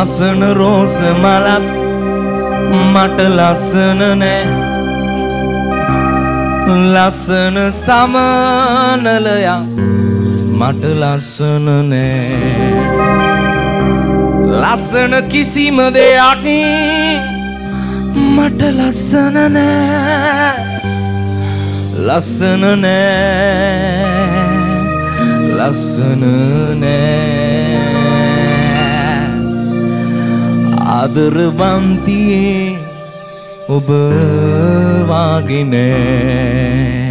ලස්සන රෝස මලක් මට ලස්සන නෑ ලස්සන සමනලයා මට ලස්සන නෑ ලස්සන කිසිම දෙයක් මට ලස්සන නෑ ලස්සන නෑ ලස්සන නෑ ආදරවන්තියේ ඔබ වාගේ නෑ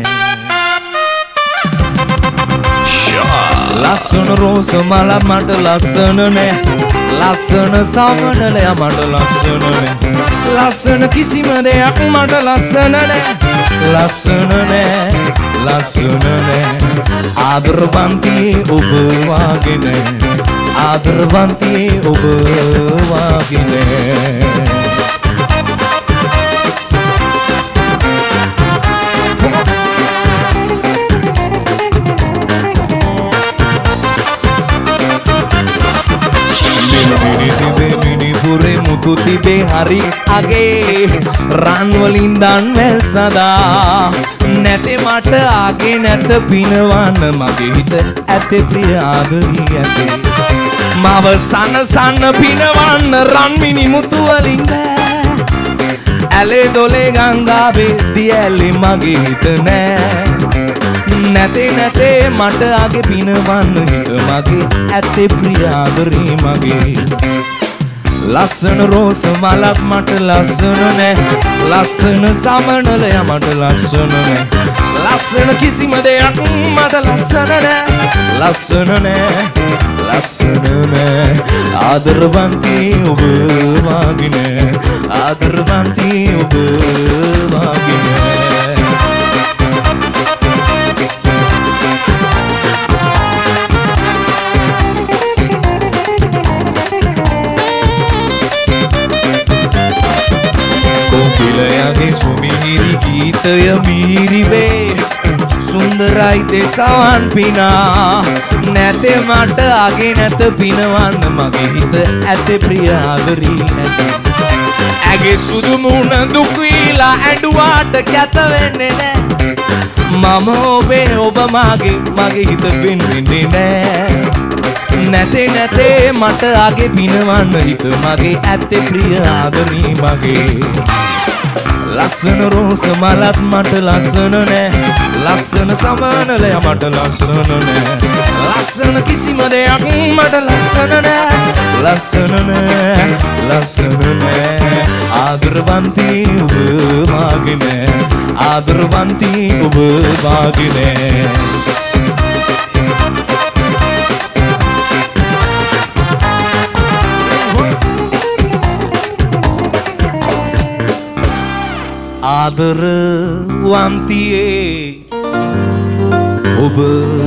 ලස්සන රෝස මල මට ලස්සන නෑ ලස්සන සමනලයා මට ලස්සන නෑ ලස්සන කිසිම දෙයක් මට ලස්සන නෑ ලස්සන නෑ ලස්සන නෑ ආදරවන්තියේ ඔබ වාගේ නෑ ආදරවන්තියේ ඔබ වාගේ නෑ මිනිපුරේ මුතු තිබේ හරි අගේ රන් වලින් දන්වැල් සදා නැතේ මට ආගේ නැත පිනවන්න මගේ හිත ඇතේ ප්‍රිය ආදරී ඇතේ මව සනසන්න පිනවන්න රන් මිනි මුතු වලින් ඇලේ දොලේ ගංගාවේ දියැලේ මගේ හිත නෑ නැතේ මට ආගේ පිනවන්න හිත මගේ ඇතේ ප්‍රිය ආදරී මගේ ලස්සන රෝස මලක් මට ලස්සන නෑ ලස්සන සමනලයා මට ලස්සන නෑ ලස්සන කිසිම දෙයක් මට ලස්සන නෑ ලස්සන නෑ ලස්සන නෑ ආදරවන්තියේ ඔබ වාගේ නෑ ආදරවන්තියේ ඔබ වාගේ නෑ කොකිලයාගේ සුමිහිරි ගීතය මීරිවේ සුන්දරයි දෙසවන් පිනා නැතේ මට ආගේ නැත පිනවන්න මගේ හිත ඇතේ ප්‍රිය ආදරී නැත ඇගේ සුදු මුණ දුක් වීලා ඇඬුවාට කැත වෙන්නේ නෑ මම ඔබේ ඔබ මගේ හිත පින්වෙන්නේ නෑ නැතේ මට ආගේ පිනවන්න හිත මගේ ඇත්තේ ප්‍රිය ආදරී මගේ ලස්සන රෝස මලක් මට ලස්සන නෑ ලස්සන සමනලයා මට ලස්සන නෑ ලස්සන කිසිම දෙයක් මට ලස්සන නෑ ලස්සන නෑ ලස්සන නෑ ආදරවන්තියේ ඔබ වාගේ නෑ ආදරවන්තියේ ඔබ වාගේ නෑ ආදරවන්තියේ ඔබ